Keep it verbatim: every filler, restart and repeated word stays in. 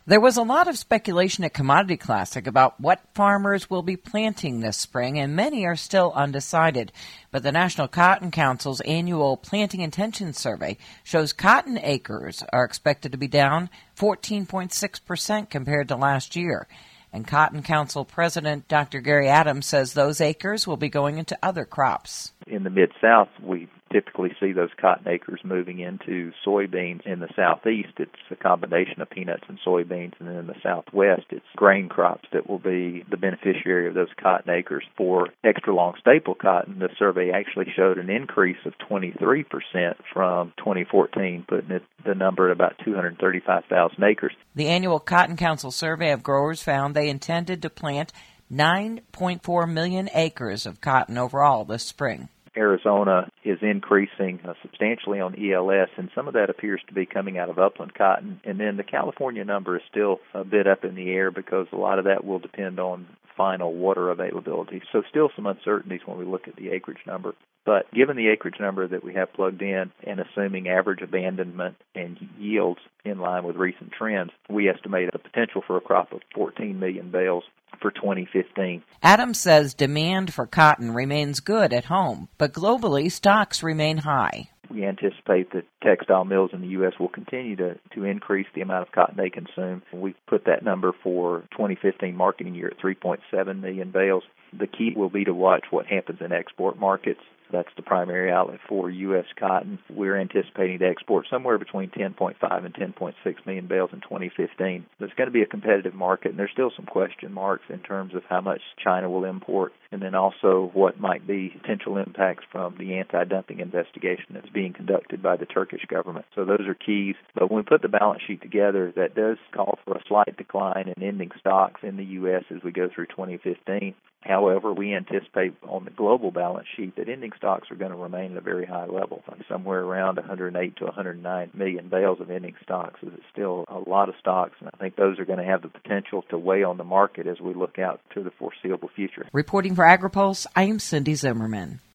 There was a lot of speculation at Commodity Classic about what farmers will be planting this spring, and many are still undecided. But the National Cotton Council's annual Planting Intention Survey shows cotton acres are expected to be down fourteen point six percent compared to last year. And Cotton Council President Doctor Gary Adams says those acres will be going into other crops. In the Mid-South, we typically see those cotton acres moving into soybeans. In the Southeast, it's a combination of peanuts and soybeans, and then in the Southwest, it's grain crops that will be the beneficiary of those cotton acres. For extra long staple cotton, the survey actually showed an increase of twenty-three percent from twenty fourteen, putting it the number at about two hundred thirty-five thousand acres. The annual Cotton Council survey of growers found they intended to plant nine point four million acres of cotton overall this spring. Arizona is increasing uh, substantially on E L S, and some of that appears to be coming out of upland cotton. And then the California number is still a bit up in the air because a lot of that will depend on final water availability. So still some uncertainties when we look at the acreage number. But given the acreage number that we have plugged in and assuming average abandonment and yields in line with recent trends, we estimate a potential for a crop of fourteen million bales for twenty fifteen. Adams says demand for cotton remains good at home, but globally stocks remain high. We anticipate that textile mills in the U S will continue to, to increase the amount of cotton they consume. We put that number for twenty fifteen marketing year at three point seven million bales. The key will be to watch what happens in export markets. That's the primary outlet for U S cotton. We're anticipating to export somewhere between ten point five and ten point six million bales in twenty fifteen. It's going to be a competitive market, and there's still some question marks in terms of how much China will import, and then also what might be potential impacts from the anti-dumping investigation that's being conducted by the Turkish government. So those are keys. But when we put the balance sheet together, that does call for a slight decline in ending stocks in the U S as we go through twenty fifteen. However, we anticipate on the global balance sheet that ending stocks are going to remain at a very high level, somewhere around one hundred eight to one hundred nine million bales of ending stocks. It's still a lot of stocks, and I think those are going to have the potential to weigh on the market as we look out to the foreseeable future. Reporting for AgriPulse, I am Cindy Zimmerman.